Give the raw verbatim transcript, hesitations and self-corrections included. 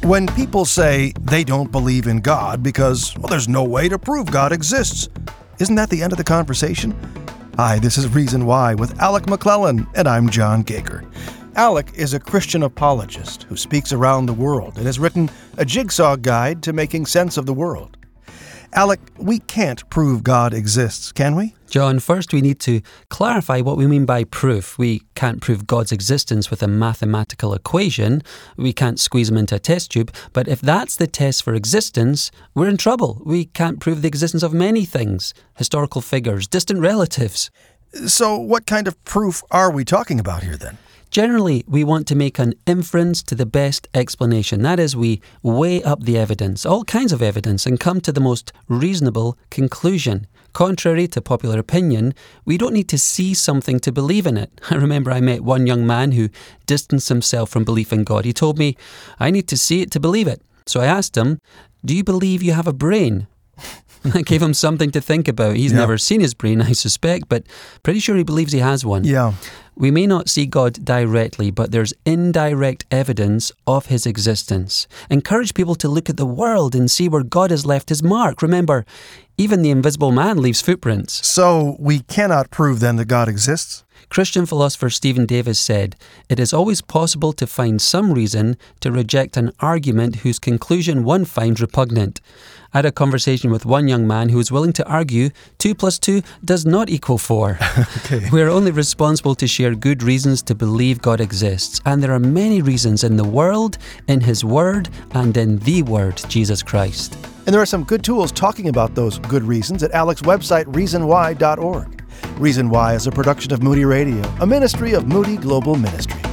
When people say they don't believe in God because, well, there's no way to prove God exists, isn't that the end of the conversation? Hi, this is Reason Why with Alec McClellan, and I'm John Gaker. Alec is a Christian apologist who speaks around the world and has written a jigsaw guide to making sense of the world. Alec, we can't prove God exists, can we? John, first we need to clarify what we mean by proof. We can't prove God's existence with a mathematical equation. We can't squeeze him into a test tube. But if that's the test for existence, we're in trouble. We can't prove the existence of many things. Historical figures, distant relatives. So what kind of proof are we talking about here then? Generally, we want to make an inference to the best explanation. That is, we weigh up the evidence, all kinds of evidence, and come to the most reasonable conclusion. Contrary to popular opinion, we don't need to see something to believe in it. I remember I met one young man who distanced himself from belief in God. He told me, I need to see it to believe it. So I asked him, do you believe you have a brain? I gave him something to think about. He's yeah. never seen his brain, I suspect, but pretty sure he believes he has one. Yeah. We may not see God directly, but there's indirect evidence of his existence. Encourage people to look at the world and see where God has left his mark. Remember, even the invisible man leaves footprints. So we cannot prove then that God exists? Christian philosopher Stephen Davis said, it is always possible to find some reason to reject an argument whose conclusion one finds repugnant. I had a conversation with one young man who was willing to argue two plus two does not equal four. Okay. We are only responsible to share good reasons to believe God exists, and there are many reasons in the world, in his word, and in the word, Jesus Christ. And there are some good tools talking about those good reasons at Alec's website, reason why dot org. Reason Why is a production of Moody Radio, a ministry of Moody Global Ministries.